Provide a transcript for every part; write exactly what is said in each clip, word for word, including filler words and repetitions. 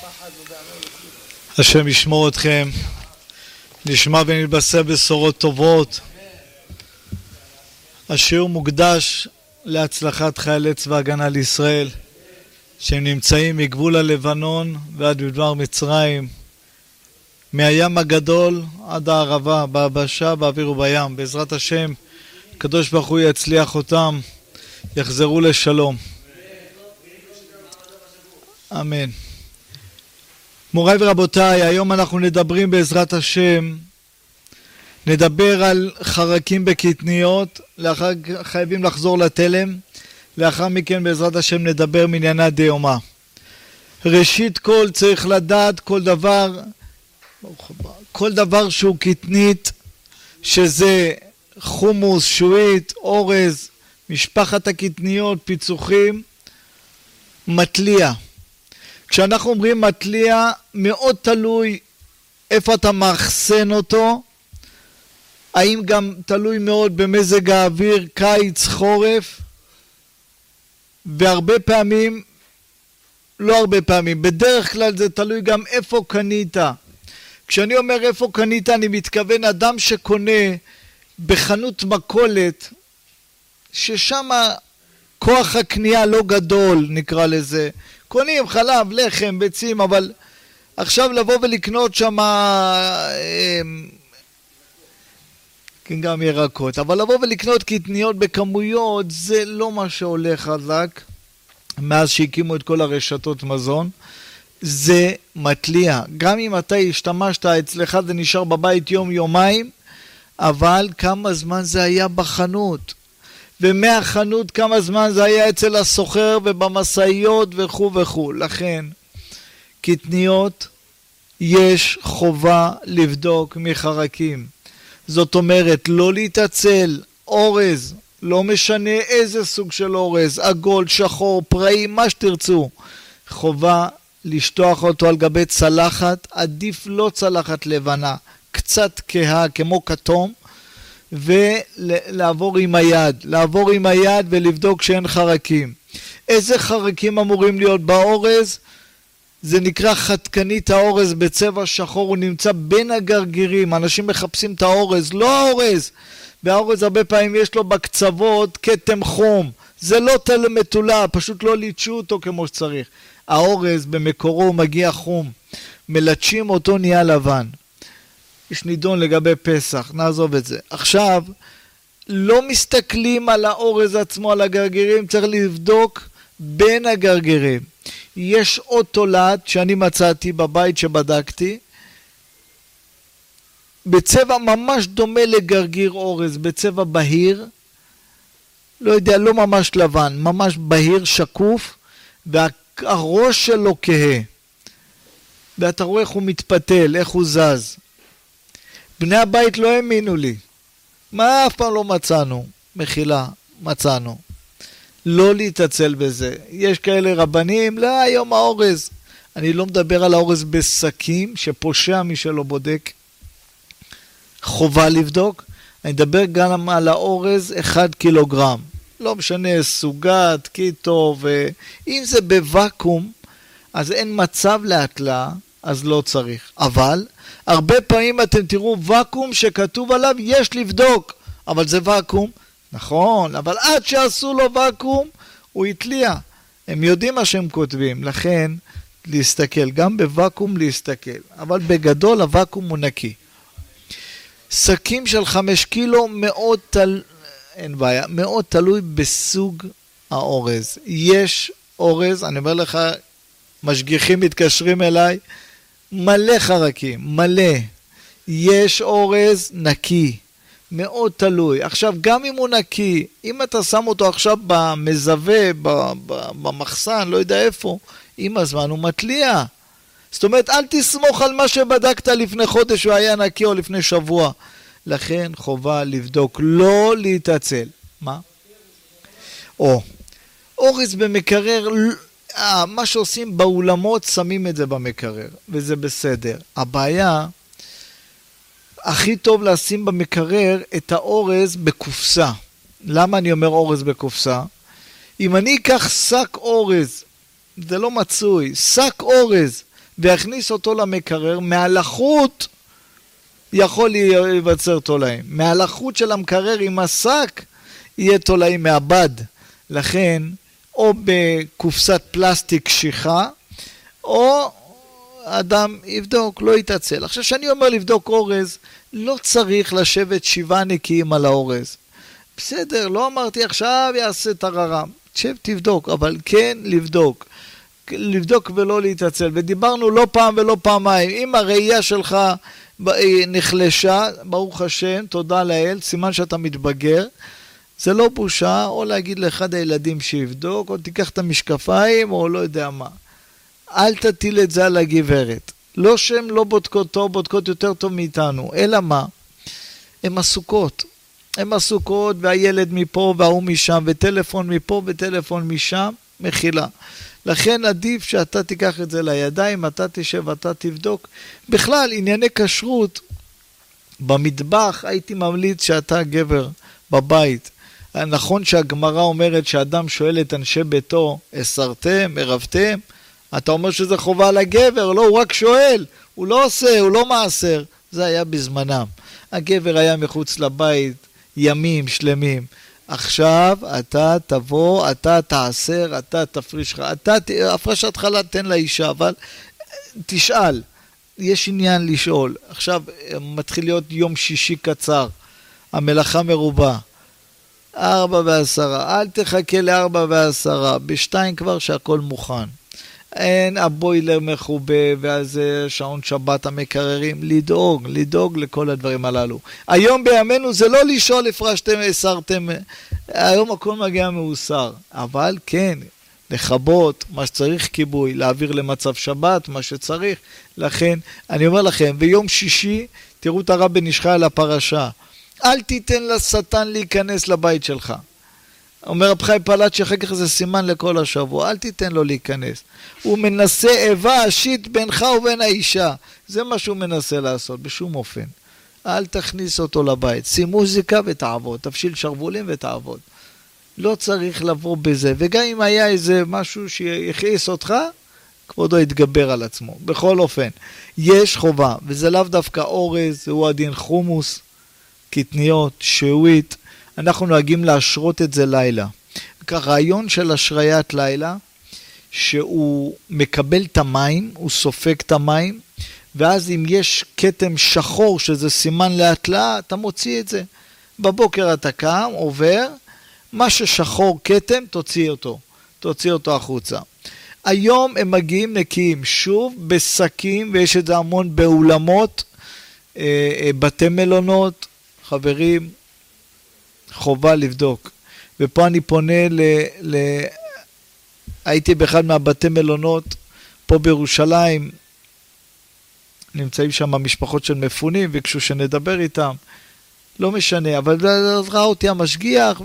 השם ישמור אתכם, נשמע ונתבשר בשורות טובות. השיעור מוקדש להצלחת חיילי צבא הגנה לישראל שהם נמצאים מגבול הלבנון ועד מדבר מצרים, מהים הגדול עד הערבה, ביבשה, באוויר ובים. בעזרת השם הקדוש ברוך הוא יצליח אותם, יחזרו לשלום, אמן. מוריי ורבותיי, היום אנחנו נדברים בעזרת השם, נדבר על חרקים בקטניות, לאחר חייבים לחזור לתלם, לאחר מכן בעזרת השם נדבר מענייני דיומא. ראשית כל צריך לדעת כל דבר, כל דבר שהוא קטנית, שזה חומוס, שועית, אורז, משפחת הקטניות, פיצוחים, מטליה. כשאנחנו אומרים מטליה, מאוד תלוי איפה אתה מאחסן אותו, האם גם תלוי מאוד במזג האוויר, קיץ, חורף, והרבה פעמים, לא הרבה פעמים, בדרך כלל זה תלוי גם איפה קנית. כשאני אומר איפה קנית, אני מתכוון אדם שקונה בחנות מכולת, ששם כוח הקנייה לא גדול, נקרא לזה. קונים חלב, לחם, ביצים, אבל עכשיו לבוא ולקנות שם כן גם ירקות, אבל לבוא ולקנות קטניות בכמויות זה לא מה שהולך חזק מאז שהקימו את כל הרשתות מזון. זה מטליה, גם אם אתה השתמשת אצלך זה נשאר בבית יום יומיים, אבל כמה זמן זה היה בחנות, ומהחנות כמה זמן זה היה אצל הסוחר ובמסעיות וכו' וכו'. לכן קטניות יש חובה לבדוק מחרקים, זאת אומרת לא להתעצל. אורז, לא משנה איזה סוג של אורז, עגול, שחור, פראי, מה שתרצו, חובה לשטוח אותו על גבי צלחת, עדיף לא צלחת לבנה, קצת כהה כמו כתום, ולעבור עם היד, לעבור עם היד ולבדוק שאין חרקים. איזה חרקים אמורים להיות באורז? זה נקרא חתקנית האורז בצבע שחור, הוא נמצא בין הגרגירים, אנשים מחפשים את האורז, לא האורז, והאורז הרבה פעמים יש לו בקצוות כתם חום, זה לא תל מתולה, פשוט לא ליטשו אותו כמו שצריך. האורז במקורו מגיע חום, מלטשים אותו נהיה לבן. יש נידון לגבי פסח, נעזוב את זה. עכשיו, לא מסתכלים על האורז עצמו, על הגרגירים, צריך לבדוק בין הגרגירים. יש עוד תולעת שאני מצאתי בבית שבדקתי, בצבע ממש דומה לגרגיר אורז, בצבע בהיר, לא יודע, לא ממש לבן, ממש בהיר, שקוף, והראש שלו כהה. ואתה רואה איך הוא מתפתל, איך הוא זז. בני הבית לא האמינו לי. מה אף פעם לא מצאנו? מחילה, מצאנו. לא להתעצל בזה. יש כאלה רבנים, לא, היום האורז. אני לא מדבר על האורז בסקים, שפושע מי שלא בודק. חובה לבדוק. אני מדבר גם על האורז אחד קילוגרם. לא משנה, סוגת, קיטו, ואם זה בוואקום, אז אין מצב להתלה, אז לא צריך. אבל הרבה פעמים אתם תראו וואקום שכתוב עליו יש לבדוק, אבל זה וואקום, נכון, אבל עד שעשו לו וואקום הוא התליע. הם יודעים מה שהם כותבים, לכן להסתכל, גם בוואקום להסתכל, אבל בגדול הוואקום הוא נקי. שקים של חמש קילו מאוד תל... אין בעיה, מאוד תלוי בסוג האורז. יש אורז, אני אומר לך, משגיחים מתקשרים אליי, מלא חרקים, מלא. יש אורז נקי, מאוד תלוי. עכשיו, גם אם הוא נקי, אם אתה שם אותו עכשיו במזווה, במחסן, לא יודע איפה, עם הזמן הוא מטליה. זאת אומרת, אל תסמוך על מה שבדקת לפני חודש, הוא היה נקי או לפני שבוע. לכן חובה לבדוק, לא להתעצל. מה? או, אורז במקרר, מה שעושים באולמות, שמים את זה במקרר, וזה בסדר. הבעיה, הכי טוב לשים במקרר את האורז בקופסה. למה אני אומר אורז בקופסה? אם אני אקח שק אורז, זה לא מצוי, שק אורז, ויכניס אותו למקרר, מהלחות יכול להיווצר תולעים. מהלחות של המקרר עם השק יהיה תולעים מעבד. לכן, או בקופסת פלסטיק קשיחה, או אדם יבדוק, לא יתעצל. עכשיו, שאני אומר לבדוק אורז, לא צריך לשבת שבעה נקיים על האורז. בסדר, לא אמרתי עכשיו יעשה טררם. תשב, תבדוק, אבל כן לבדוק. לבדוק ולא להתעצל. ודיברנו לא פעם ולא פעמיים. אם הראייה שלך נחלשה, ברוך השם, תודה לאל, סימן שאתה מתבגר, זה לא בושה, או להגיד לאחד הילדים שיבדוק, או תיקח את המשקפיים, או לא יודע מה. אל תטיל את זה על הגברת. לא שהן לא בודקות טוב, בודקות יותר טוב מאיתנו, אלא מה? הן עסוקות. הן עסוקות, והילד מפה והוא משם, וטלפון מפה וטלפון משם, מחילה. לכן עדיף שאתה תיקח את זה לידיים, אתה תשב, אתה תבדוק. בכלל, ענייני כשרות, במטבח הייתי ממליץ שאתה גבר בבית. נכון שהגמרא אומרת שאדם שואל את אנשי ביתו, הסרתם, ערבתם? אתה אומר שזה חובה לגבר, לא, הוא רק שואל, הוא לא עושה, הוא לא מעשר. זה היה בזמנם. הגבר היה מחוץ לבית ימים שלמים. עכשיו אתה תבוא, אתה תעשר, אתה תפריש לך, אתה, הפרשת חלת תן לאישה, אבל תשאל, יש עניין לשאול. עכשיו מתחיל להיות יום שישי קצר, המלאכה מרובה, ארבע ועשרה, אל תחכה לארבע ועשרה, בשתיים כבר שהכל מוכן. אין הבוילר מחובה, ואז שעון שבת המקררים, לדאוג, לדאוג לכל הדברים הללו. היום בימינו זה לא לשאול הפרשתם, הסרתם, היום הכל מגיע מאוסר, אבל כן, לחבות, מה שצריך כיבוי, להעביר למצב שבת, מה שצריך. לכן, אני אומר לכם, ביום שישי, תראו את הרב בן איש חי על הפרשה, אל תיתן לשטן להיכנס לבית שלך. אומר רב חיים פלט שאחר כך זה סימן לכל השבוע, אל תיתן לו להיכנס. הוא מנסה איבה אשית בינך ובין האישה. זה מה שהוא מנסה לעשות, בשום אופן. אל תכניס אותו לבית. שים מוזיקה ותעבוד, תפשיל שרבולים ותעבוד. לא צריך לבוא בזה, וגם אם היה איזה משהו שיכעיס אותך, כבודו יתגבר על עצמו. בכל אופן, יש חובה, וזה לאו דווקא אורז, זהו הדין חומוס, קטניות, שעועית, אנחנו נוהגים להשרות את זה לילה. הרעיון של השריית לילה, שהוא מקבל את המים, הוא סופק את המים, ואז אם יש כתם שחור, שזה סימן להתלאה, אתה מוציא את זה. בבוקר אתה קם, עובר, מה ששחור כתם, תוציא אותו. תוציא אותו החוצה. היום הם מגיעים נקיים, שוב, בסקים, ויש את זה המון באולמות, בתי מלונות, חברים, חובה לבדוק. ופה אני פונה ל... ל... הייתי באחד מהבתי מלונות, פה בירושלים, נמצאים שם המשפחות של מפונים, וביקשו שנדבר איתם. לא משנה, אבל ראה אותי המשגיח,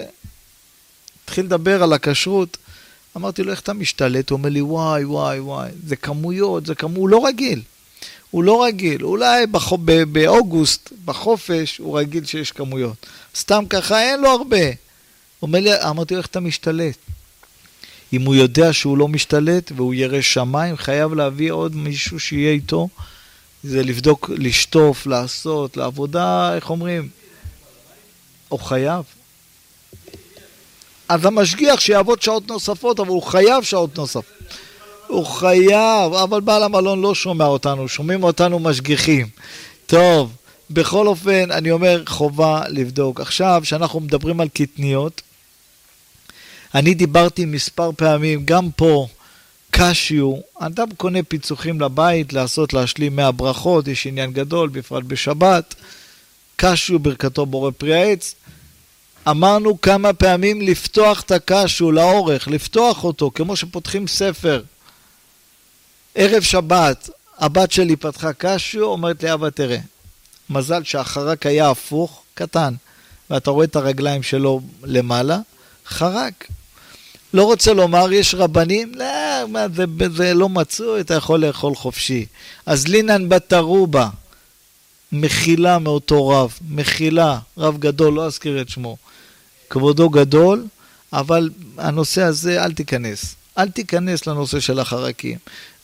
והתחיל לדבר על הכשרות. אמרתי לו, איך אתה משתלט? הוא אומר לי, וואי, וואי, וואי, זה כמויות, זה כמות, הוא לא רגיל. הוא לא רגיל, אולי בח... באוגוסט, בחופש, הוא רגיל שיש כמויות. סתם ככה, אין לו הרבה. הוא אומר לי, אמרתי לו, איך אתה משתלט? אם הוא יודע שהוא לא משתלט, והוא ירא שמיים, חייב להביא עוד מישהו שיהיה איתו, זה לבדוק, לשטוף, לעשות, לעבודה, איך אומרים? הוא חייב. אז המשגיח שיעבוד שעות נוספות, אבל הוא חייב שעות נוספות. הוא חייב, אבל בעל המלון לא שומע אותנו, שומעים אותנו משגיחים. טוב, בכל אופן, אני אומר, חובה לבדוק. עכשיו, שאנחנו מדברים על קטניות, אני דיברתי מספר פעמים, גם פה, קשיו, אדם קונה פיצוחים לבית, לעשות, להשלים מאה ברכות, יש עניין גדול, בפרט בשבת, קשיו ברכתו בורא פרי העץ, אמרנו כמה פעמים לפתוח את הקשיו לאורך, לפתוח אותו, כמו שפותחים ספר, ערב שבת, הבת שלי פתחה קשיו, אומרת לי, אבא תראה, מזל שהחרק היה הפוך, קטן, ואתה רואה את הרגליים שלו למעלה, חרק. לא רוצה לומר, יש רבנים, לא, מה, זה, זה לא מצאו, אתה יכול לאכול חופשי. אז לינן בתרובה, מחילה מאותו רב, מחילה, רב גדול, לא אזכיר את שמו, כבודו גדול, אבל הנושא הזה אל תיכנס. אל תיכנס לנושא של החרקים.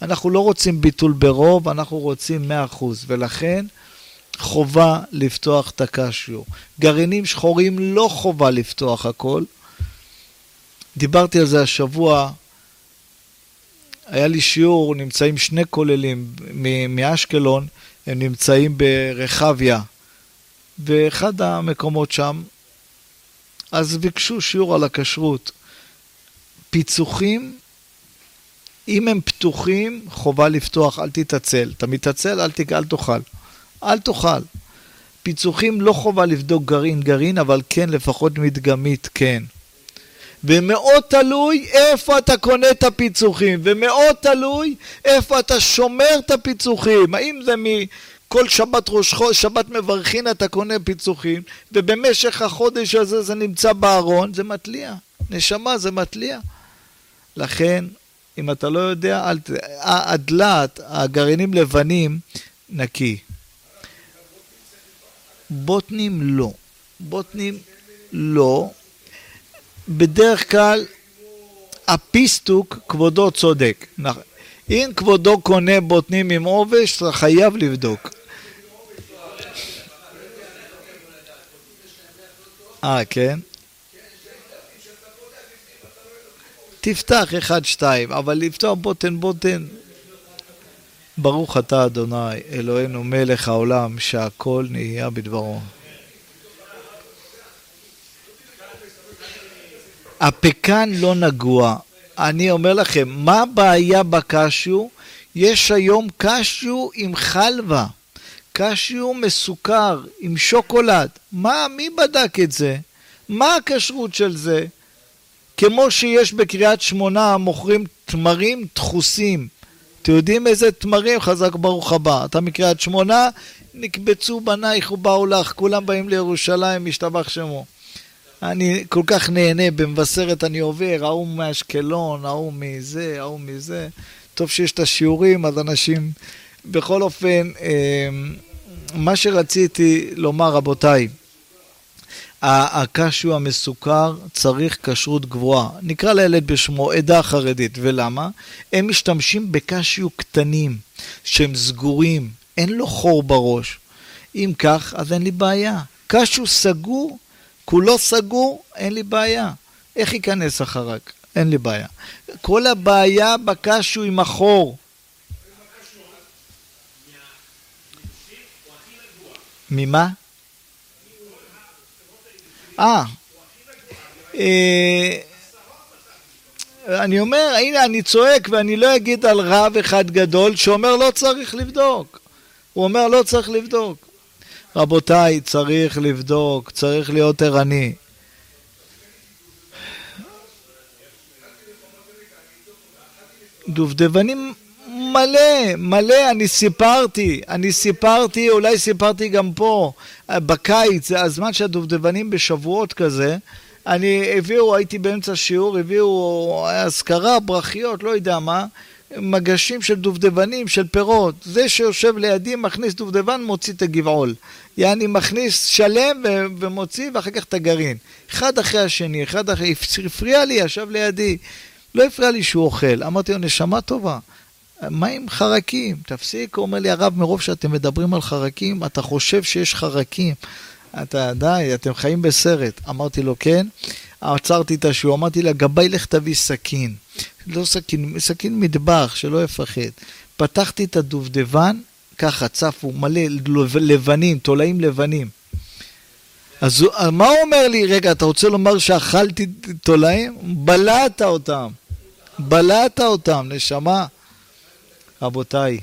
אנחנו לא רוצים ביטול ברוב, אנחנו רוצים מאה אחוז, ולכן חובה לפתוח את הקשיו. גרעינים שחורים לא חובה לפתוח הכל. דיברתי על זה השבוע, היה לי שיעור, נמצאים שני כוללים מאשקלון, הם נמצאים ברחביה, באחד המקומות שם, אז ביקשו שיעור על הכשרות. פיצוחים, אם הם פתוחים, חובה לפתוח, אל תתעצל. אתה מתעצל, אל, ת, אל תאכל. אל תאכל. פיצוחים לא חובה לבדוק גרעין גרעין, אבל כן, לפחות מדגמית, כן. ומאוד תלוי איפה אתה קונה את הפיצוחים, ומאוד תלוי איפה אתה שומר את הפיצוחים. האם זה מכל שבת ראש חודש, שבת מברכין אתה קונה פיצוחים, ובמשך החודש הזה זה נמצא בארון, זה מטליע. נשמה זה מטליע. לכן, אם אתה לא יודע, הדלת, הגרעינים לבנים, נקי. בוטנים לא. בוטנים לא. בדרך כלל, הפיסטוק, כבודו צודק. אם כבודו קונה בוטנים עם עובש, אתה חייב לבדוק. אה, כן? תפתח אחד, שתיים, אבל לפתוח בוטן, בוטן. ברוך אתה אדוני, אלוהינו מלך העולם, שהכל נהיה בדברו. הפקן לא נגוע. אני אומר לכם, מה הבעיה בקשיו? יש היום קשיו עם חלבה. קשיו מסוכר, עם שוקולד. מה, מי בדק את זה? מה הכשרות של זה? כמו שיש בקריית שמונה, מוכרים תמרים דחוסים. אתם יודעים איזה תמרים? חזק ברוך הבא. אתה מקריית שמונה, נקבצו בנייך ובאו לך, כולם באים לירושלים, משתבח שמו. אני כל כך נהנה, במבשרת אני עובר, ההוא מאשקלון, ההוא מזה, ההוא מזה. טוב שיש את השיעורים, אז אנשים... בכל אופן, מה שרציתי לומר, רבותיי, הקשיו המסוכר צריך כשרות גבוהה. נקרא לילד בשמו עדה חרדית. ולמה? הם משתמשים בקשיו קטנים, שהם סגורים, אין לו חור בראש. אם כך, אז אין לי בעיה. קשיו סגור, כולו סגור, אין לי בעיה. איך ייכנס החרק? אין לי בעיה. כל הבעיה בקשיו עם החור. ממה? אה, אני אומר, הנה אני צועק ואני לא אגיד על רב אחד גדול שאומר לא צריך לבדוק. הוא אומר לא צריך לבדוק. רבותיי, צריך לבדוק, צריך להיות ערני. דובדבנים מלא, מלא, אני סיפרתי, אני סיפרתי, אולי סיפרתי גם פה, בקיץ, הזמן שהדובדבנים בשבועות כזה, אני הביאו, הייתי באמצע שיעור, הביאו הזכרה, ברכיות, לא יודע מה, מגשים של דובדבנים, של פירות, זה שיושב לידי מכניס דובדבן, מוציא את הגבעול, יעני מכניס שלם ו- ומוציא ואחר כך את הגרעין, אחד אחרי השני, אחד אחרי, הפריע לי, ישב לידי, לא הפריע לי שהוא אוכל, אמרתי לו, נשמה טובה, מה עם חרקים? תפסיק, הוא אומר לי הרב, מרוב שאתם מדברים על חרקים, אתה חושב שיש חרקים. אתה, די, אתם חיים בסרט. אמרתי לו, כן. עצרתי את השיעור, אמרתי לה, גבי לך תביא סכין. לא סכין, סכין מטבח, שלא יפחד. פתחתי את הדובדבן, ככה צפו, מלא לבנים, תולעים לבנים. אז מה הוא אומר לי? רגע, אתה רוצה לומר שאכלתי תולעים? בלעת אותם. בלעת אותם, נשמה. רבותיי,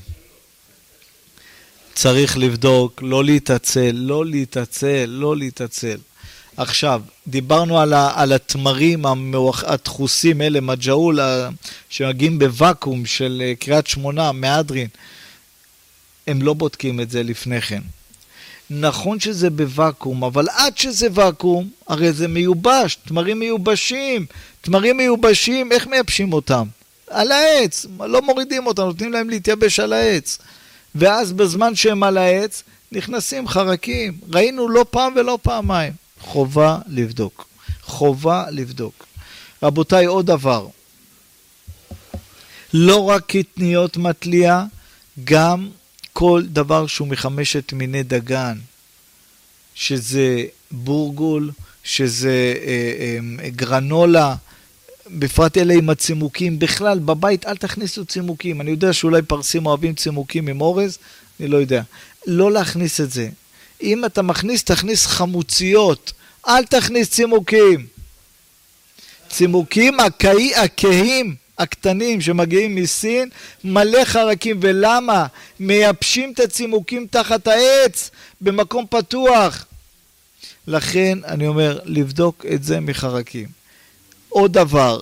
צריך לבדוק, לא להתעצל, לא להתעצל, לא להתעצל. עכשיו, דיברנו על, ה, על התמרים הדחוסים, אלה מג'אול, שמגיעים בוואקום של קריית שמונה, מהדרין. הם לא בודקים את זה לפני כן. נכון שזה בוואקום, אבל עד שזה וואקום, הרי זה מיובש, תמרים מיובשים, תמרים מיובשים, איך מייבשים אותם? על העץ, לא מורידים אותם, נותנים להם להתייבש על העץ. ואז בזמן שהם על העץ, נכנסים חרקים. ראינו לא פעם ולא פעמיים. חובה לבדוק. חובה לבדוק. רבותיי, עוד דבר. לא רק קטניות מטליה, גם כל דבר שהוא מחמשת מיני דגן, שזה בורגול, שזה אה, אה, גרנולה, בפרט אלה עם הצימוקים. בכלל, בבית אל תכניסו צימוקים. אני יודע שאולי פרסים אוהבים צימוקים עם אורז, אני לא יודע. לא להכניס את זה. אם אתה מכניס, תכניס חמוציות. אל תכניס צימוקים. צימוקים הקהי, הכהים הקטנים שמגיעים מסין, מלא חרקים. ולמה? מייבשים את הצימוקים תחת העץ, במקום פתוח. לכן אני אומר, לבדוק את זה מחרקים. עוד דבר,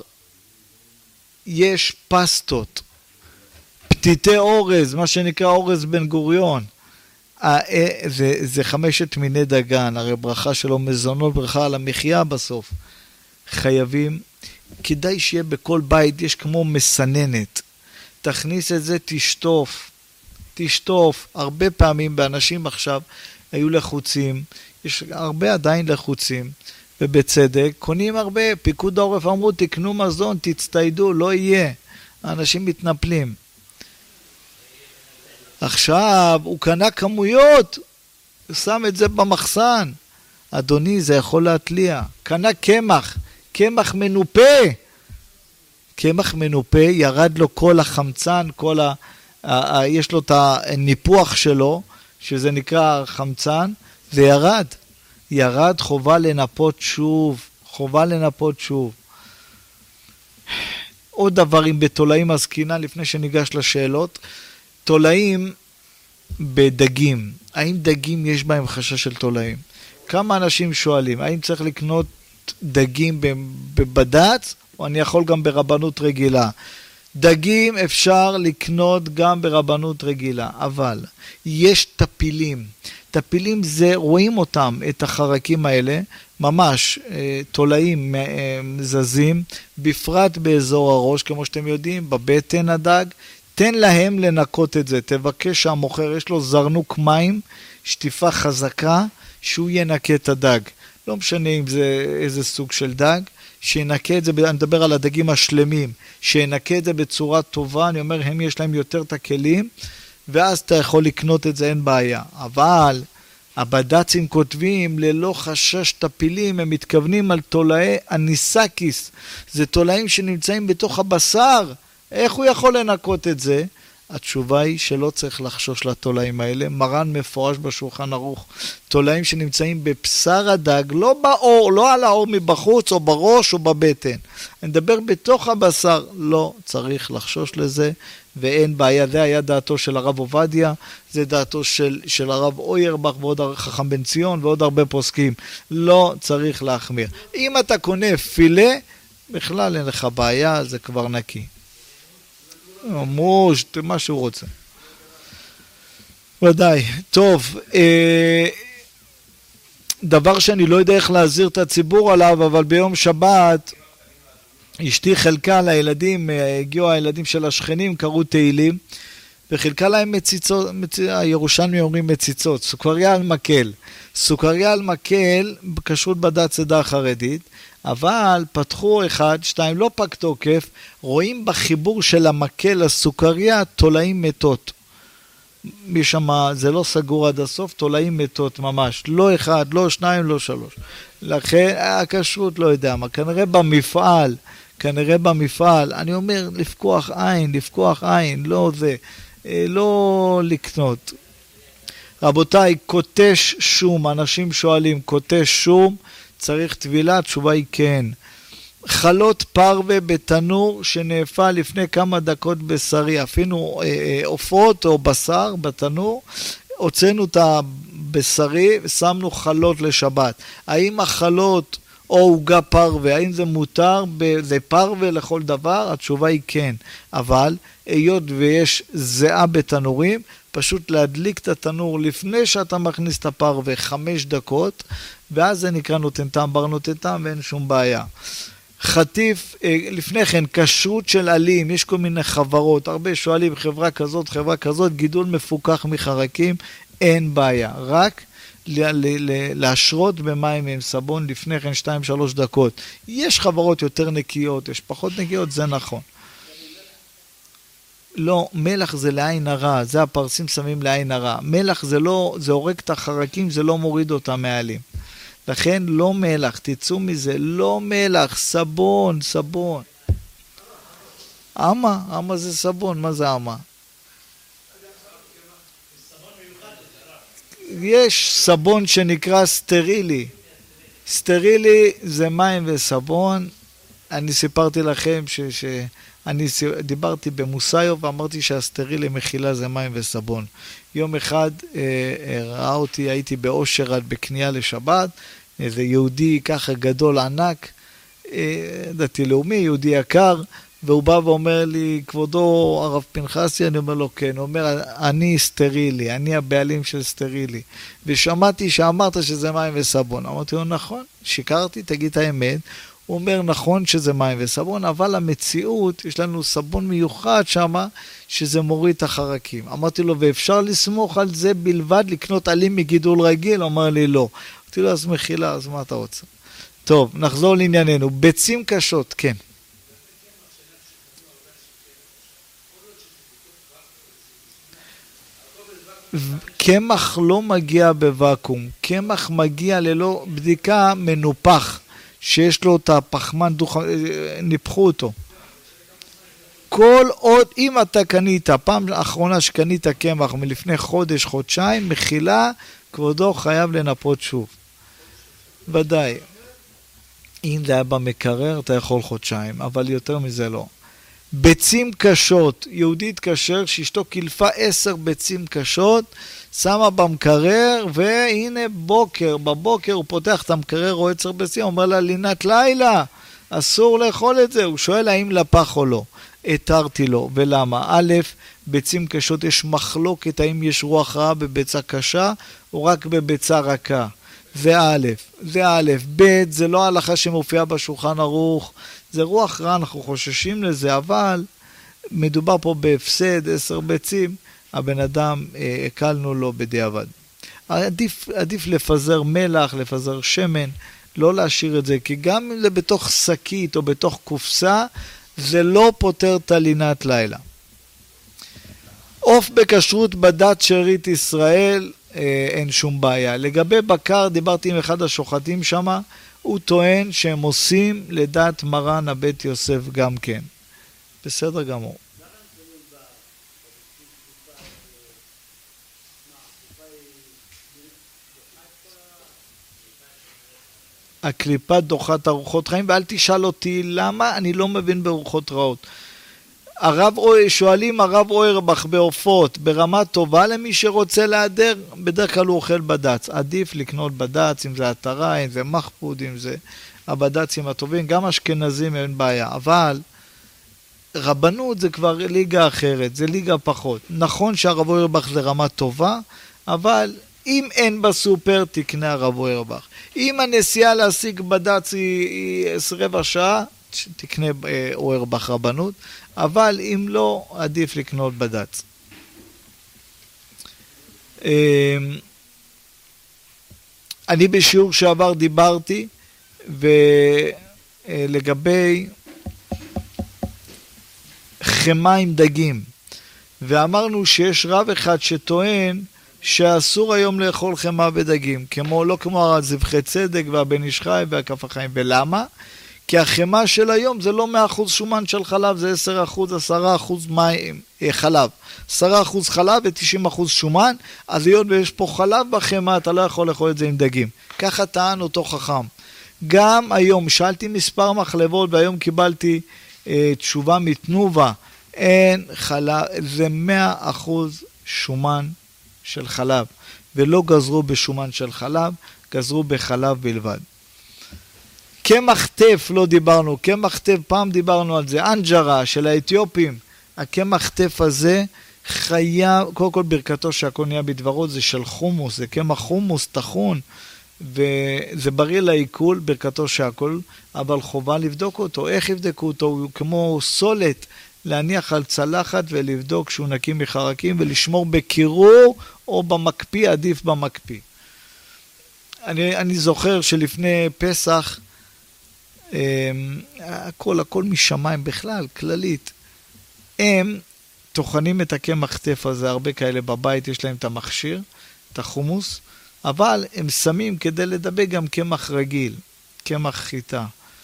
יש פסטות, פתיתי אורז, מה שנקרא אורז בן גוריון. זה, זה חמשת מיני דגן, הרי ברכה שלו מזונות, ברכה על המחיה בסוף. חייבים, כדאי שיהיה בכל בית, יש כמו מסננת. תכניס את זה, תשטוף, תשטוף. הרבה פעמים באנשים עכשיו היו לחוצים, יש הרבה עדיין לחוצים, ובצדק, קונים הרבה. פיקוד העורף אמרו, תקנו מזון, תצטיידו, לא יהיה. האנשים מתנפלים. עכשיו, הוא קנה כמויות, הוא שם את זה במחסן. אדוני, זה יכול להתליע. קנה קמח, קמח מנופה. קמח מנופה, ירד לו כל החמצן, כל ה... ה... ה... יש לו את הניפוח שלו, שזה נקרא חמצן, זה ירד. ירד, חובה לנפות שוב, חובה לנפות שוב. עוד דברים בתולעים הזקינה, לפני שניגש לשאלות, תולעים בדגים, האם דגים יש בהם חשש של תולעים? כמה אנשים שואלים, האם צריך לקנות דגים בבד"ץ, או אני יכול גם ברבנות רגילה? דגים אפשר לקנות גם ברבנות רגילה, אבל יש טפילים. טפילים זה, רואים אותם, את החרקים האלה, ממש תולעים זזים, בפרט באזור הראש, כמו שאתם יודעים, בבטן הדג. תן להם לנקות את זה, תבקש שהמוכר, יש לו זרנוק מים, שטיפה חזקה, שהוא ינקה את הדג. לא משנה אם זה איזה סוג של דג, שינקה את זה, אני מדבר על הדגים השלמים, שינקה את זה בצורה טובה, אני אומר, הם יש להם יותר את הכלים, ואז אתה יכול לקנות את זה, אין בעיה. אבל הבד"צים כותבים, ללא חשש טפילים, הם מתכוונים על תולעי אניסקיס, זה תולעים שנמצאים בתוך הבשר, איך הוא יכול לנקות את זה? התשובה היא שלא צריך לחשוש לתולעים האלה, מרן מפורש בשולחן ערוך, תולעים שנמצאים בבשר הדג, לא באור, לא על האור מבחוץ או בראש או בבטן, אני מדבר בתוך הבשר, לא צריך לחשוש לזה, ואין בעיה. זה היה דעתו של הרב עובדיה, זה דעתו של, של הרב אוירבך ועוד חכם בן ציון ועוד הרבה פוסקים, לא צריך להחמיר. אם אתה קונה פילה, בכלל אין לך בעיה, זה כבר נקי. אמרו, מה שהוא רוצה. ודאי. טוב, אה, דבר שאני לא יודע איך להזהיר את הציבור עליו, אבל ביום שבת, אשתי חלקה לילדים, הגיעו הילדים של השכנים, קראו תהילים, וחלקה להם מציצות, מצ... הירושלמים אומרים מציצות, סוכריה על מקל. סוכריה על מקל, כשרות בד"ץ עדה החרדית, אבל פתחו אחד, שתיים, לא פג תוקף, רואים בחיבור של המקל לסוכריה תולעים מתות. משמה, זה לא סגור עד הסוף, תולעים מתות ממש. לא אחד, לא שניים, לא שלוש. לכן, הכשרות לא יודע מה, כנראה במפעל, כנראה במפעל, אני אומר, לפקוח עין, לפקוח עין, לא זה, לא לקנות. רבותיי, קוטש שום, אנשים שואלים, קוטש שום, צריך טבילה, התשובה היא כן. חלות פרווה בתנור שנאפה לפני כמה דקות בשרי, אפילו עופות או בשר בתנור, הוצאנו את הבשרי ושמנו חלות לשבת. האם החלות או עוגה פרווה, האם זה מותר, זה פרווה לכל דבר? התשובה היא כן, אבל היות ויש זיעה בתנורים, פשוט להדליק את התנור לפני שאתה מכניס את הפרווה חמש דקות, ואז זה נקרא נותן טעם, בר נותן טעם, ואין שום בעיה. חטיף, לפני כן, כשרות של עלים, יש כל מיני חברות, הרבה שואלים, חברה כזאת, חברה כזאת, גידול מפוקח מחרקים, אין בעיה, רק להשרות במים עם סבון לפני כן שתיים שלוש דקות. יש חברות יותר נקיות, יש פחות נקיות, זה נכון. לא, מלח זה לעין הרע, זה הפרסים שמים לעין הרע. מלח זה לא, זה הורג את החרקים, זה לא מוריד אותם מעלים. לכן לא מלח, תצאו מזה, לא מלח, סבון, סבון. אמה, אמה זה סבון, מה זה אמה? יש סבון שנקרא סטרילי. סטרילי זה מים וסבון. אני סיפרתי לכם ש... ש... אני דיברתי במוסיו ואמרתי שהסטרילי מכילה זה מים וסבון. יום אחד אה, ראה אותי, הייתי באושר בקנייה לשבת, איזה יהודי ככה גדול ענק, אה, דתי לאומי, יהודי יקר, והוא בא ואומר לי, כבודו הרב פנחסי, אני אומר לו כן, הוא אומר, אני סטרילי, אני הבעלים של סטרילי, ושמעתי שאמרת שזה מים וסבון. אמרתי לו, נכון, שיקרתי, תגיד את האמת. הוא אומר, נכון שזה מים וסבון, אבל המציאות, יש לנו סבון מיוחד שם, שזה מוריד את החרקים. אמרתי לו, ואפשר לסמוך על זה בלבד, לקנות עלים מגידול רגיל? הוא אמר לי, לא. אמרתי לו, אז מחילה, אז מה אתה רוצה? טוב, נחזור לענייננו. ביצים קשות, כן. קמח לא מגיע בוואקום, קמח מגיע ללא בדיקה מנופח, שיש לו את הפחמן דוח... ניפחו אותו. כל עוד, אם אתה קנית, פעם האחרונה שקנית קמח מלפני חודש, חודשיים, מחילה, כבודו חייב לנפות שוב. ודאי. אם זה היה במקרר, אתה יכול חודשיים, אבל יותר מזה לא. ביצים קשות, יהודי התקשר שאשתו קילפה עשר ביצים קשות, שמה במקרר, והנה בוקר, בבוקר הוא פותח את המקרר, רואה עשר ביצים, אומר לה, לינת לילה, אסור לאכול את זה. הוא שואל האם לפח או לא. התרתי לו, ולמה? א', ביצים קשות, יש מחלוקת האם יש רוח רעה בביצה קשה, או רק בביצה רכה. זה א', זה א', ב', זה לא ההלכה שמופיעה בשולחן ערוך, זה רוח רע, אנחנו חוששים לזה, אבל מדובר פה בהפסד, עשר ביצים, הבן אדם, אה, הקלנו לו בדיעבד. עדיף, עדיף לפזר מלח, לפזר שמן, לא להשאיר את זה, כי גם אם זה בתוך שקית או בתוך קופסה, זה לא פותר את לינת לילה. עוף בכשרות בדת שארית ישראל, אה, אין שום בעיה. לגבי בקר, דיברתי עם אחד השוחטים שם, הוא טוען שהם עושים לדת מרן הבית יוסף גם כן. בסדר גמור. הקליפה דוחת ארוחות חיים, ואל תשאל אותי למה, אני לא מבין בארוחות רעות. הרב, שואלים הרב אוירבך בעופות, ברמה טובה למי שרוצה להדר, בדרך כלל הוא אוכל בדץ. עדיף לקנות בדץ, אם זה עטרה, אם זה מחפוד, אם זה הבדצים הטובים, גם אשכנזים אין בעיה. אבל רבנות זה כבר ליגה אחרת, זה ליגה פחות. נכון שהרב אוירבך זה רמה טובה, אבל אם אין בסופר, תקנה הרב אוירבך. אם הנסיעה להשיג בדץ היא רבע שעה, תקנה אוירבך רבנות, אבל אם לא, עדיף לקנות בדץ. אני בשיעור שעבר דיברתי, ולגבי חמה עם דגים, ואמרנו שיש רב אחד שטוען שאסור היום לאכול חמה ודגים, כמו, לא כמו הזבחי צדק והבן איש חי והכף החיים. ולמה? כי החמה של היום זה לא מאה אחוז שומן של חלב, זה עשרה אחוז, עשרה אחוז מים, חלב. עשרה אחוז חלב ו-תשעים אחוז שומן, אז היות ויש פה חלב בחמה, אתה לא יכול לאכול את זה עם דגים. ככה טען אותו חכם. גם היום, שאלתי מספר מחלבות, והיום קיבלתי אה, תשובה מתנובה, אין חלב, זה מאה אחוז שומן של חלב, ולא גזרו בשומן של חלב, גזרו בחלב בלבד. קמח טף לא דיברנו, קמח טף פעם דיברנו על זה, אנג'רה של האתיופים, הקמח טף הזה חייב, קודם כל ברכתו שהכל נהיה בדברו, זה של חומוס, זה קמח חומוס טחון, וזה בריא לעיכול, ברכתו שהכל, אבל חובה לבדוק אותו. איך יבדקו אותו? הוא כמו סולת, להניח על צלחת ולבדוק שהוא נקי מחרקים, ולשמור בקירור או במקפיא, עדיף במקפיא. אני, אני זוכר שלפני פסח, הכל, הכל משמיים בכלל, כללית. הם טוחנים את הקמח טף הזה, הרבה כאלה בבית, יש להם את המכשיר, את החומוס, אבל הם שמים כדי לדבק גם קמח רגיל, קמח חיטה.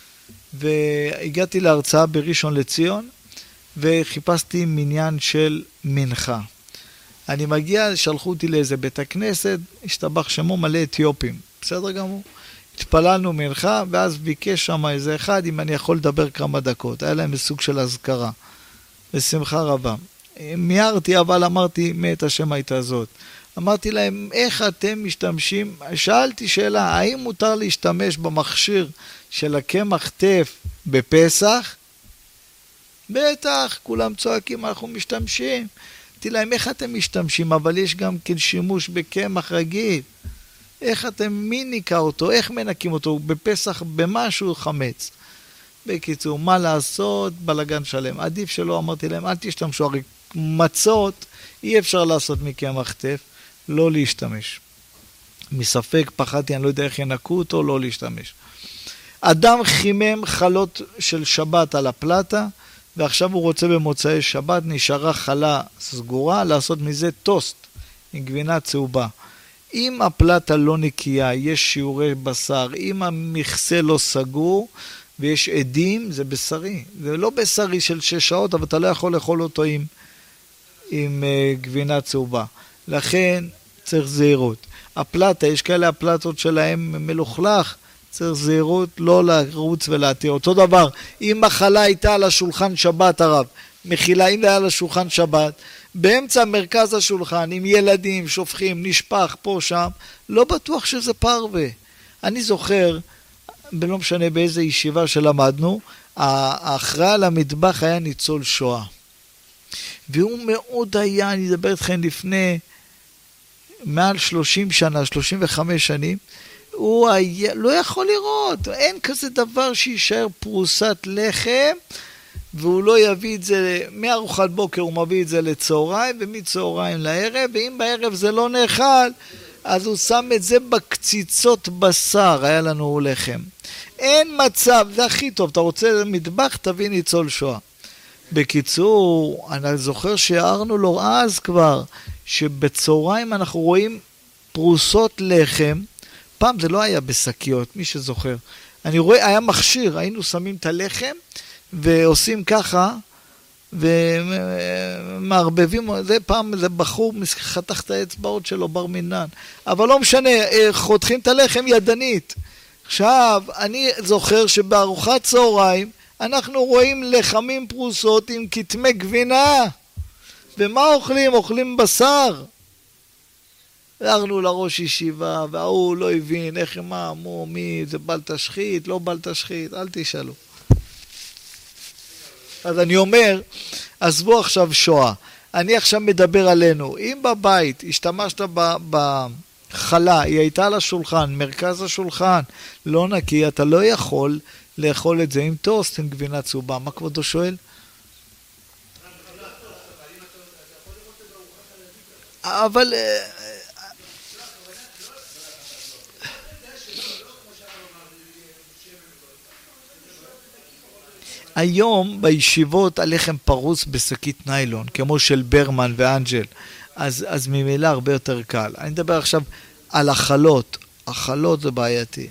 והגעתי להרצאה בראשון לציון, וחיפשתי מניין של מנחה. אני מגיע, שלחו אותי לאיזה בית הכנסת, השתבח שמו מלא אתיופים, בסדר גמור. התפללנו מנחה, ואז ביקש שם איזה אחד, אם אני יכול לדבר כמה דקות. היה להם סוג של הזכרה, בשמחה רבה. מיירתי, אבל אמרתי, מת השם הייתה זאת. אמרתי להם, איך אתם משתמשים? שאלתי שאלה, האם מותר להשתמש במכשיר של הקמח טף בפסח? בטח, כולם צועקים, אנחנו משתמשים. אמרתי להם, איך אתם משתמשים? אבל יש גם כן שימוש בקמח רגיל. איך אתם, מי ניקה אותו? איך מנקים אותו? בפסח במשהו חמץ. בקיצור, מה לעשות? בלגן שלם. עדיף שלא, אמרתי להם, אל תשתמשו, הרי מצות אי אפשר לעשות מקמח טף, לא להשתמש. מספק, פחדתי, אני לא יודע איך ינקו אותו, לא להשתמש. אדם חימם חלות של שבת על הפלטה, ועכשיו הוא רוצה במוצאי שבת, נשארה חלה סגורה, לעשות מזה טוסט עם גבינה צהובה. אם הפלטה לא נקייה, יש שיעורי בשר, אם המכסה לא סגור, ויש עדים, זה בשרי. זה לא בשרי של שש שעות, אבל אתה לא יכול לאכול אותו עם, עם uh, גבינה צהובה. לכן צריך זהירות. הפלטה, יש כאלה הפלטות שלהם מלוכלך, צריך זהירות, לא לרוץ ולהתיר. אותו דבר, אם מחלה הייתה על השולחן שבת הרב, מחילה, אם היה על השולחן שבת, באמצע מרכז השולחן, עם ילדים, שופכים, נשפך פה, שם, לא בטוח שזה פרווה. אני זוכר, בלא משנה באיזה ישיבה שלמדנו, האחראי על המטבח היה ניצול שואה. והוא מאוד היה, אני אדבר איתכם לפני מעל שלושים שנה, שלושים וחמש שנים, הוא היה, לא יכול לראות, אין כזה דבר שישאר פרוסת לחם, והוא לא יביא את זה, מארוחת בוקר הוא מביא את זה לצהריים, ומצהריים לערב, ואם בערב זה לא נאכל, אז הוא שם את זה בקציצות בשר, היה לנו לחם. אין מצב, זה הכי טוב, אתה רוצה מטבח, תביא ניצול שואה. בקיצור, אני זוכר שהערנו לו אז כבר, שבצהריים אנחנו רואים פרוסות לחם, פעם זה לא היה בשקיות, מי שזוכר. אני רואה, היה מכשיר, היינו שמים את הלחם, ועושים ככה, ומערבבים, זה פעם, זה בחור חתך את האצבעות שלו, בר מינן. אבל לא משנה, חותכים את הלחם ידנית. עכשיו, אני זוכר שבארוחת צהריים, אנחנו רואים לחמים פרוסות עם כתמי גבינה. ומה אוכלים? אוכלים בשר. הערנו לראש ישיבה, והוא לא הבין איך, מה, מו, מי, זה בל תשחית, לא בל תשחית, אל תשאלו. אז אני אומר, עזבו עכשיו שואה. אני עכשיו מדבר עלינו. אם בבית השתמשת בחלה, היא הייתה על השולחן, מרכז השולחן, לא נקי, אתה לא יכול לאכול את זה עם טוסט, עם גבינה צהובה. מה כבודו שואל? אבל... היום בישיבות הלחם פרוס בשקית ניילון, כמו של ברמן ואנג'ל, אז, אז ממילא הרבה יותר קל. אני מדבר עכשיו על החלות, החלות זה בעייתי.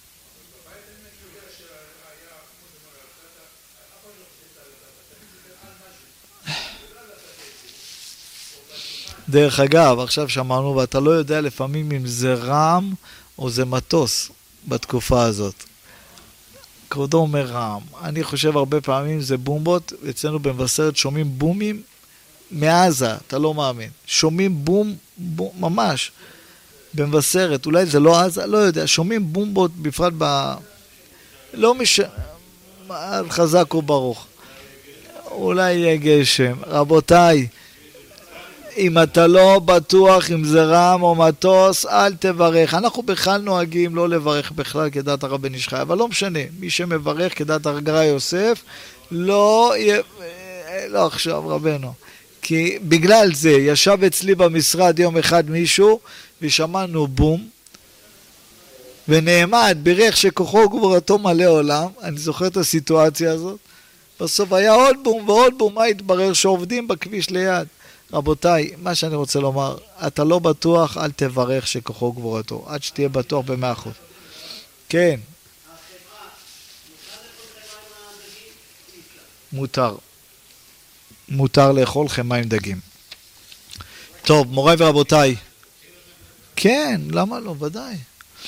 דרך אגב, עכשיו שמענו, ואתה לא יודע לפעמים אם זה רעם או זה מטוס בתקופה הזאת. כבודו אומר רעם. אני חושב הרבה פעמים זה בומבות, אצלנו במבשרת שומעים בומים מעזה, אתה לא מאמין. שומעים בום, בום ממש, במבשרת, אולי זה לא עזה, לא יודע, שומעים בומבות בפרט ב... לא מש... חזק וברוך. אולי יהיה גשם. רבותיי, אם אתה לא בטוח אם זה רם או מטוס, אל תברך. אנחנו בכלל נוהגים לא לברך בכלל כדעת הרבן איש חי, אבל לא משנה. מי שמברך כדעת הרגרה יוסף, לא, לא עכשיו רבנו. כי בגלל זה ישב אצלי במשרד יום אחד מישהו, ושמענו בום, ונעמד ברך שכוחו וגבורתו מלא עולם. אני זוכר את הסיטואציה הזאת. בסוף היה עוד בום ועוד בום, מה התברר? שעובדים בכביש ליד. רבותיי, מה שאני רוצה לומר, אתה לא בטוח, אל תברך שכוחו גבורתו, עד שתהיה בטוח במאה אחוז. כן. מותר. מותר לאכול חמאה עם דגים. טוב, מוריי ורבותיי. כן, למה לא? ודאי.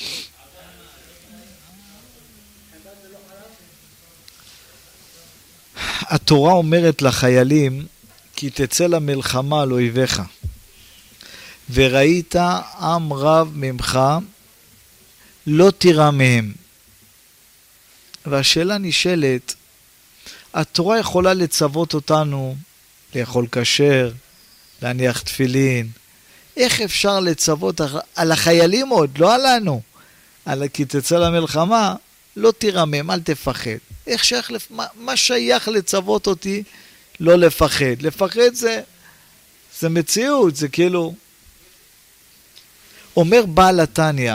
התורה אומרת לחיילים, כי תצא למלחמה על אויביך, וראית עם רב ממך, לא תירא מהם. והשאלה נשאלת, התורה יכולה לצוות אותנו לאכול כשר, להניח תפילין. איך אפשר לצוות על החיילים עוד, לא עלינו? על כי תצא למלחמה, לא תירא מהם, אל תפחד. איך שייך, מה, מה שייך לצוות אותי לא לפחד? לפחד זה, זה מציאות, זה כאילו... אומר בעל התניא,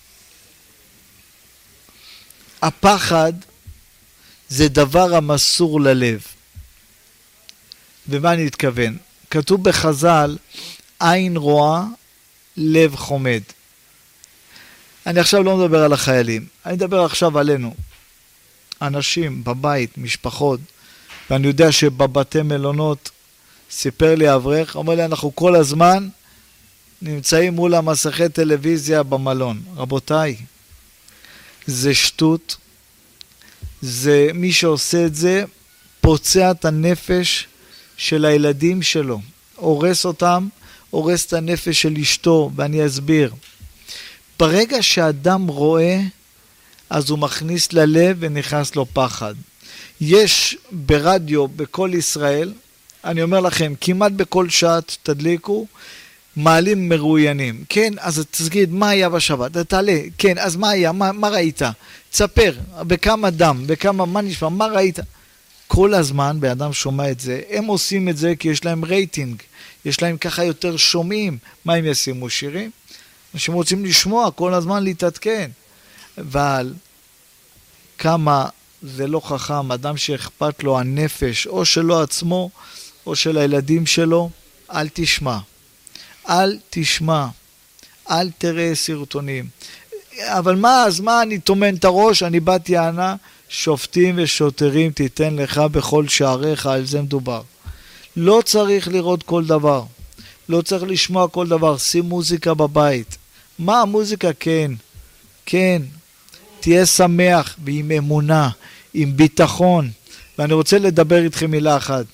הפחד זה דבר המסור ללב. ומה אני מתכוון? כתוב בחז"ל, עין רואה, לב חומד. אני עכשיו לא מדבר על החיילים, אני מדבר עכשיו עלינו. אנשים בבית, משפחות, ואני יודע שבבתי מלונות, סיפר לי אברך, אומר לי, אנחנו כל הזמן נמצאים מול המסכי טלוויזיה במלון. רבותיי, זה שטות, זה מי שעושה את זה, פוצע את הנפש של הילדים שלו, הורס אותם, הורס את הנפש של אשתו, ואני אסביר. ברגע שאדם רואה, אז הוא מכניס ללב ונכנס לו פחד. יש ברדיו, בכל ישראל, אני אומר לכם, כמעט בכל שעת תדליקו, מעלים מרואיינים. כן, אז תגיד, מה היה בשבת? תעלה, כן, אז מה היה? מה, מה ראית? תספר, בכמה דם, בכמה, מה נשמע, מה ראית? כל הזמן, באדם שומע את זה, הם עושים את זה כי יש להם רייטינג, יש להם ככה יותר שומעים. מה הם ישימו? שירים? אנשים רוצים לשמוע, כל הזמן להתעדכן. אבל כמה זה לא חכם, אדם שאכפת לו הנפש, או שלו עצמו, או של הילדים שלו, אל תשמע. אל תשמע. אל תראה סרטונים. אבל מה, אז מה אני תומן את הראש? אני באתי ענה, שופטים ושוטרים תיתן לך בכל שעריך, על זה מדובר. לא צריך לראות כל דבר. לא צריך לשמוע כל דבר. שים מוזיקה בבית. מה המוזיקה? כן. כן. תהיה שמח ועם אמונה, עם ביטחון. ואני רוצה לדבר איתכם מילה אחת.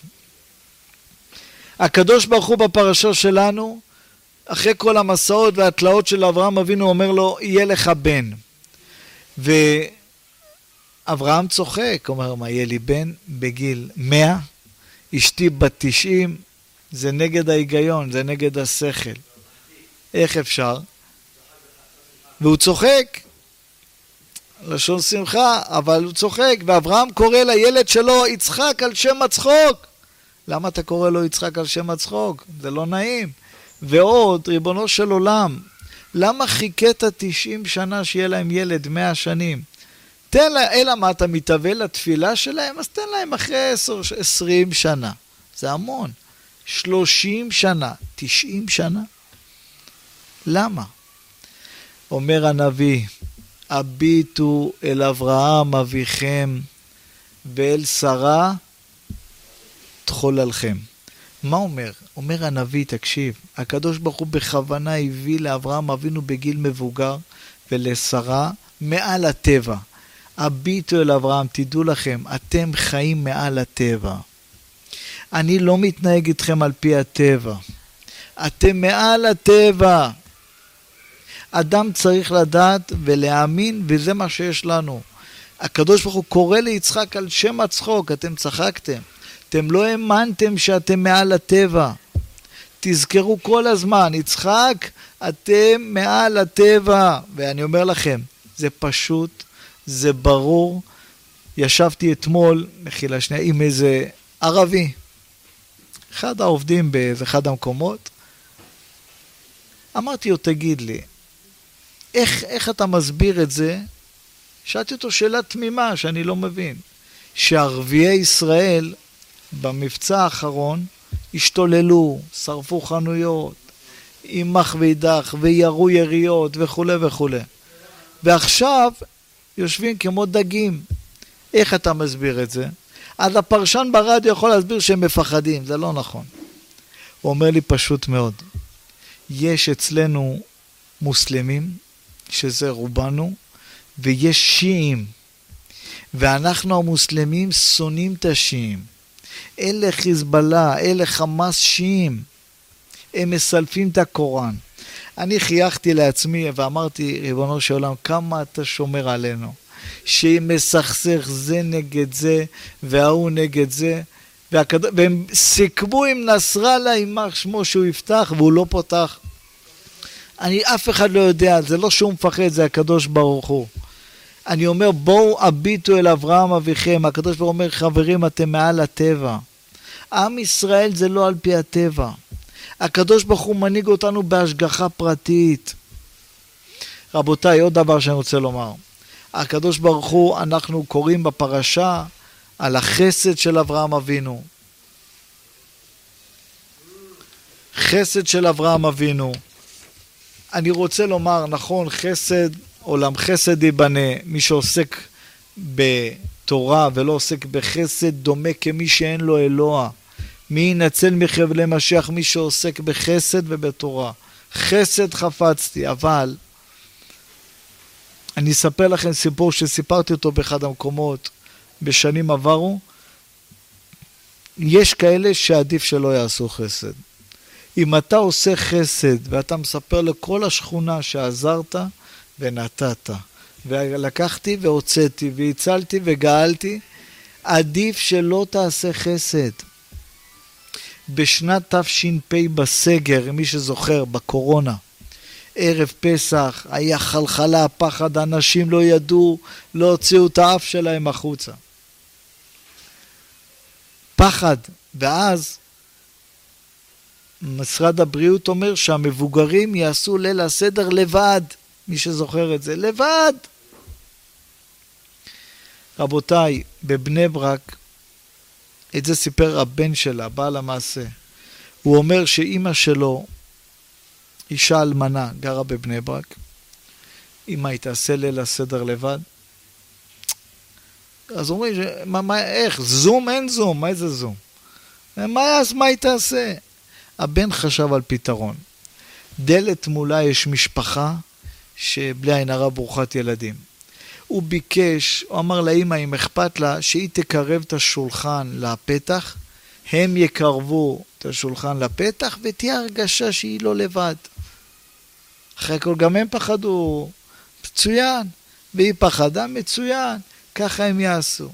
הקדוש ברוך הוא בפרשה שלנו, אחרי כל המסעות והתלאות של אברהם אבינו, אומר לו, יהיה לך בן. ואברהם צוחק, אומר, מה, יהיה לי בן בגיל מאה? אשתי בת תשעים, זה נגד ההיגיון, זה נגד השכל. איך אפשר? והוא צוחק. לשון שמחה, אבל הוא צוחק, ואברהם קורא לילד שלו יצחק על שם הצחוק. למה אתה קורא לו יצחק על שם הצחוק? זה לא נעים. ועוד, ריבונו של עולם, למה חיכית תשעים שנה שיהיה להם ילד מאה שנים? תן להם, אלא מה אתה מתאבל לתפילה שלהם? אז תן להם אחרי עשרים שנה. זה המון. שלושים שנה, תשעים שנה. למה? אומר הנביא, הביטו אל אברהם אביכם ואל שרה תחוללכם. מה אומר? אומר הנביא, תקשיב, הקדוש ברוך הוא בכוונה הביא לאברהם אבינו בגיל מבוגר ולשרה מעל הטבע. הביטו אל אברהם, תדעו לכם, אתם חיים מעל הטבע. אני לא מתנהג איתכם על פי הטבע. אתם מעל הטבע. אדם צריך לדעת ולהאמין, וזה מה שיש לנו. הקדוש ברוך הוא קורא ליצחק על שם הצחוק, אתם צחקתם. אתם לא האמנתם שאתם מעל הטבע. תזכרו כל הזמן, יצחק, אתם מעל הטבע. ואני אומר לכם, זה פשוט, זה ברור. ישבתי אתמול, מחילה שנייה, עם איזה ערבי. אחד העובדים באחד המקומות. אמרתי לו, תגיד לי, איך, איך אתה מסביר את זה? שאלתי אותו שאלה תמימה שאני לא מבין. שערביי ישראל במבצע האחרון השתוללו, שרפו חנויות, אימך ואידך, וירו יריות וכו' וכו'. ועכשיו יושבים כמו דגים. איך אתה מסביר את זה? אז הפרשן ברדיו יכול להסביר שהם מפחדים, זה לא נכון. הוא אומר לי פשוט מאוד. יש אצלנו מוסלמים, שזה רובנו, ויש שיעים. ואנחנו המוסלמים שונאים את השיעים. אלה חיזבאללה, אלה חמאס שיעים. הם מסלפים את הקוראן. אני חייכתי לעצמי ואמרתי, ריבונו של עולם, כמה אתה שומר עלינו. שמסכסך זה נגד זה, והוא נגד זה. והקד... והם סיכמו עם נסראללה, יימח שמו שהוא יפתח, והוא לא פותח. אני אף אחד לא יודע, זה לא שהוא מפחד, זה הקדוש ברוך הוא. אני אומר, בואו הביטו אל אברהם אביכם. הקדוש ברוך הוא אומר, חברים, אתם מעל הטבע. עם ישראל זה לא על פי הטבע. הקדוש ברוך הוא מנהיג אותנו בהשגחה פרטית. רבותיי, עוד דבר שאני רוצה לומר. הקדוש ברוך הוא, אנחנו קוראים בפרשה על החסד של אברהם אבינו. חסד של אברהם אבינו. אני רוצה לומר, נכון, חסד, עולם חסד ייבנה. מי שעוסק בתורה ולא עוסק בחסד דומה כמי שאין לו אלוה. מי ינצל מחבלי משיח? מי שעוסק בחסד ובתורה. חסד חפצתי, אבל אני אספר לכם סיפור שסיפרתי אותו באחד המקומות בשנים עברו. יש כאלה שעדיף שלא יעשו חסד. אם אתה עושה חסד ואתה מספר לכל השכונה שעזרת ונתת, ולקחתי והוצאתי והצלתי וגאלתי, עדיף שלא תעשה חסד. בשנת תש"פ בסגר, מי שזוכר, בקורונה, ערב פסח, היה חלחלה, פחד, אנשים לא ידעו, לא הוציאו את האף שלהם החוצה. פחד, ואז משרד הבריאות אומר שהמבוגרים יעשו ליל הסדר לבד, מי שזוכר את זה, לבד. רבותיי, בבני ברק, את זה סיפר הבן שלה, בעל המעשה. הוא אומר שאימא שלו, אישה אלמנה, גרה בבני ברק. אמא היא תעשה ליל הסדר לבד. אז אומרים, מה, מה, איך? זום? אין זום. מה איזה זום? מה, אז מה היא תעשה? הבן חשב על פתרון. דלת מולה יש משפחה שבלי עין הרע ברוכת ילדים. הוא ביקש, הוא אמר לאמא אם אכפת לה, שהיא תקרב את השולחן לפתח, הם יקרבו את השולחן לפתח, ותהיה הרגשה שהיא לא לבד. אחרי הכל גם הם פחדו, מצוין, והיא פחדה, מצוין, ככה הם יעשו.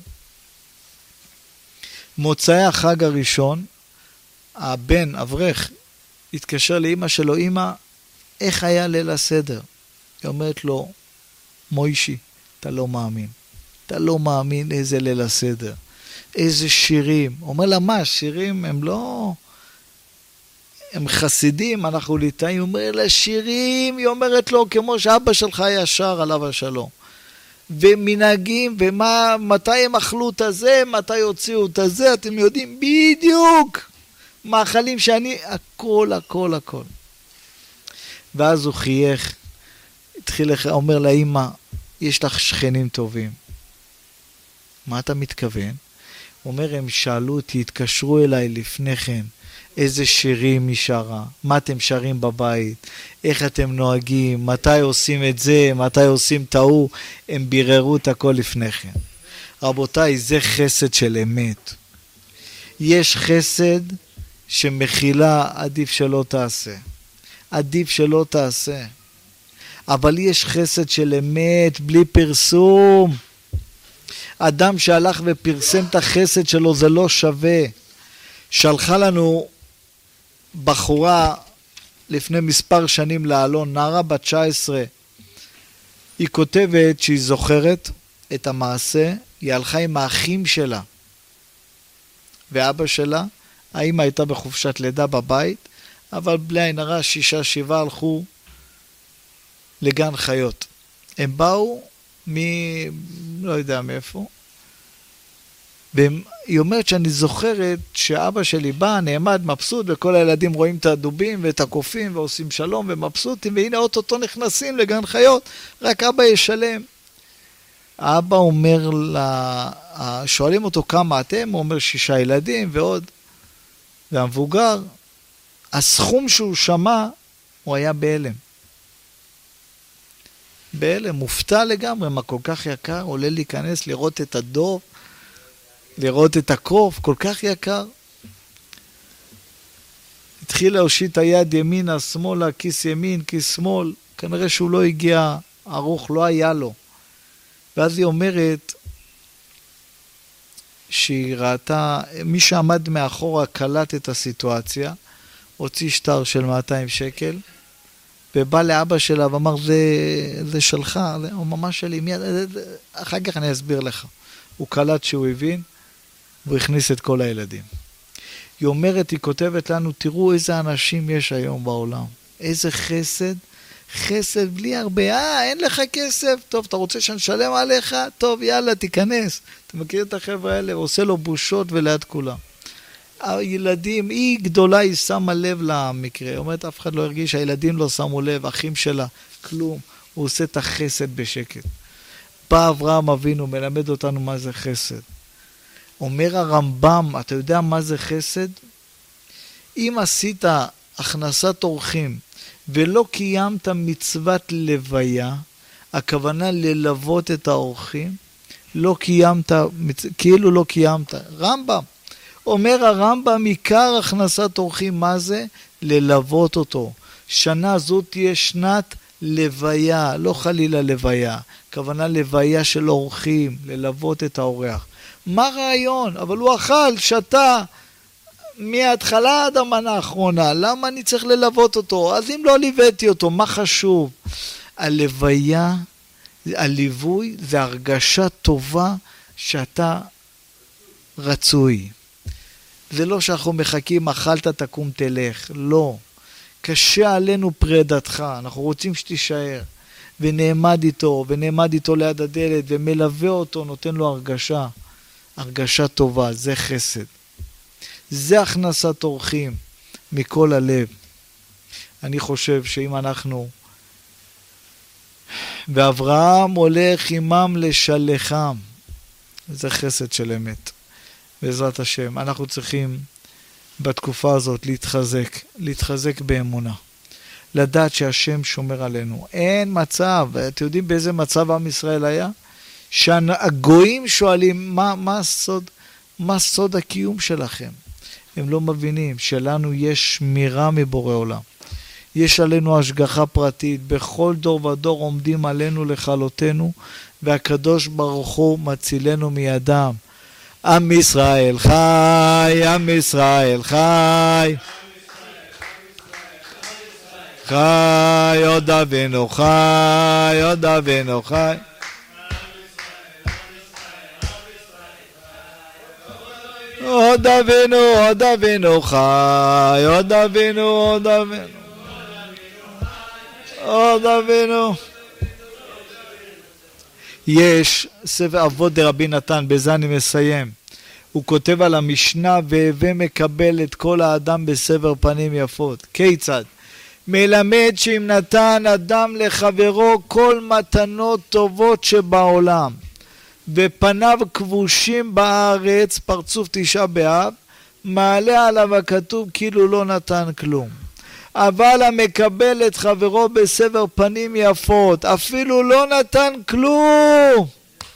מוצאי החג הראשון, הבן, אברך, התקשר לאמא שלו, אמא, איך היה ליל הסדר? היא אומרת לו, מוישי, אתה לא מאמין. אתה לא מאמין איזה ליל הסדר. איזה שירים. הוא אומר לה, מה, שירים הם לא... הם חסידים, אנחנו ליטאים. הוא אומר לה, שירים, היא אומרת לו, כמו שאבא שלך היה שר עליו השלום. ומנהגים, ומה, מתי הם אכלו את הזה, מתי הוציאו את הזה, אתם יודעים בדיוק. מאכלים שאני, הכל, הכל, הכל. ואז הוא חייך, התחיל לך, אומר לאמא, יש לך שכנים טובים. מה אתה מתכוון? הוא אומר, הם שאלו אותי, התקשרו אליי לפני כן, איזה שירים היא שרה, מה אתם שרים בבית, איך אתם נוהגים, מתי עושים את זה, מתי עושים את ההוא, הם ביררו את הכל לפני כן. רבותיי, זה חסד של אמת. יש חסד שמכילה, עדיף שלא תעשה. עדיף שלא תעשה. אבל יש חסד של אמת, בלי פרסום. אדם שהלך ופרסם את החסד שלו, זה לא שווה. שלחה לנו בחורה לפני מספר שנים לאלון, נערה בת תשע עשרה. היא כותבת שהיא זוכרת את המעשה, היא הלכה עם האחים שלה. ואבא שלה, האמא הייתה בחופשת לידה בבית, אבל בלי עין הרע, שישה, שבעה הלכו לגן חיות. הם באו מ... לא יודע מאיפה, והיא אומרת שאני זוכרת שאבא שלי בא, נעמד, מבסוט, וכל הילדים רואים את הדובים ואת הקופים ועושים שלום ומבסוטים, והנה אוטוטו נכנסים לגן חיות, רק אבא ישלם. האבא אומר לה, שואלים אותו כמה אתם, הוא אומר שישה ילדים ועוד, והמבוגר, הסכום שהוא שמע, הוא היה בהלם. בהלם, מופתע לגמרי, מה כל כך יקר, עולה להיכנס, לראות את הדוב, לראות את הקוף, כל כך יקר. התחיל להושיט היד ימינה, שמאלה, כיס ימין, כיס שמאל, כנראה שהוא לא הגיע ארוך, לא היה לו. ואז היא אומרת שהיא ראתה, מי שעמד מאחורה קלט את הסיטואציה, הוציא שטר של מאתיים שקל, ובא לאבא שלה ואמר, זה, זה שלך, או ממש שלי, מיד, אחר כך אני אסביר לך. הוא קלט שהוא הבין, והוא הכניס את כל הילדים. היא אומרת, היא כותבת לנו, תראו איזה אנשים יש היום בעולם. איזה חסד, חסד בלי הרבה, אה, אין לך כסף, טוב, אתה רוצה שנשלם עליך? טוב, יאללה, תיכנס. אתה מכיר את החבר'ה האלה, עושה לו בושות וליד כולם. הילדים, היא גדולה, היא שמה לב למקרה. היא אומרת, אף אחד לא הרגיש, הילדים לא שמו לב, אחים שלה, כלום. הוא עושה את החסד בשקט. בא אברהם אבינו, מלמד אותנו מה זה חסד. אומר הרמב"ם, אתה יודע מה זה חסד? אם עשית הכנסת אורחים ולא קיימת מצוות לוויה, הכוונה ללוות את האורחים, לא קיימת, כאילו לא קיימת. רמב"ם, אומר הרמב"ם, עיקר הכנסת אורחים, מה זה? ללוות אותו. שנה זו תהיה שנת לוויה, לא חלילה לוויה, הכוונה לוויה של אורחים, ללוות את האורח. מה רעיון? אבל הוא אכל, שתה, מההתחלה עד המנה האחרונה, למה אני צריך ללוות אותו? אז אם לא ליוויתי אותו, מה חשוב? הלוויה, הליווי, זה הרגשה טובה שאתה רצוי. זה לא שאנחנו מחכים, אכלת תקום תלך, לא. קשה עלינו פרדתך, אנחנו רוצים שתישאר. ונעמד איתו, ונעמד איתו ליד הדלת, ומלווה אותו, נותן לו הרגשה. הרגשה טובה, זה חסד. זה הכנסת אורחים מכל הלב. אני חושב שאם אנחנו, ואברהם הולך עמם לשלחם, זה חסד של אמת. בעזרת השם, אנחנו צריכים בתקופה הזאת להתחזק, להתחזק באמונה. לדעת שהשם שומר עלינו. אין מצב, אתם יודעים באיזה מצב עם ישראל היה? שהגויים שואלים, מה, מה סוד, מה סוד הקיום שלכם? הם לא מבינים שלנו יש שמירה מבורא עולם. יש עלינו השגחה פרטית, בכל דור ודור עומדים עלינו לכלותנו, והקדוש ברוך הוא מצילנו מידם. עם ישראל חי, עם ישראל חי. חי, עוד אבינו חי, עוד אבינו חי. עוד אבינו, עוד אבינו חי, עוד אבינו, עוד אבינו. עוד אבינו. יש ספר אבות דרבי נתן, בזה אני מסיים. הוא כותב על המשנה, והווה מקבל את כל האדם בסבר פנים יפות. כיצד? מלמד שאם נתן אדם לחברו כל מתנות טובות שבעולם, ופניו כבושים בארץ, פרצוף תשעה באב, מעלה עליו הכתוב כאילו לא נתן כלום. אבל המקבל את חברו בסבר פנים יפות, אפילו לא נתן כלום,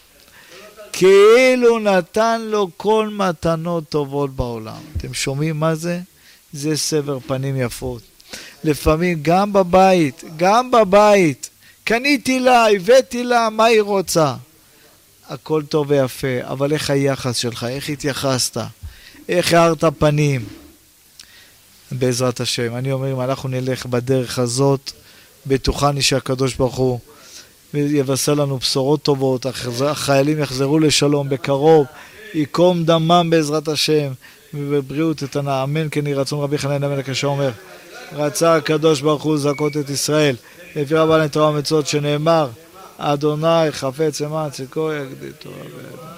כאילו נתן לו כל מתנות טובות בעולם. אתם שומעים מה זה? זה סבר פנים יפות. לפעמים גם בבית, גם בבית, קניתי לה, הבאתי לה, מה היא רוצה? הכל טוב ויפה, אבל איך היחס שלך? איך התייחסת? איך הארת פנים? בעזרת השם, אני אומר, אם אנחנו נלך בדרך הזאת, בטוחני שהקדוש ברוך הוא יבשר לנו בשורות טובות, החיילים יחזרו לשלום בקרוב, יקום דמם בעזרת השם, ובבריאות תתנה, אמן כן יהי רצון רבי חנן המלך אשר אומר, רצה הקדוש ברוך הוא לזכות את ישראל, לפי רבן תורה ומצוות שנאמר, אדוני חפץ למען צדקו יגדיל תורה.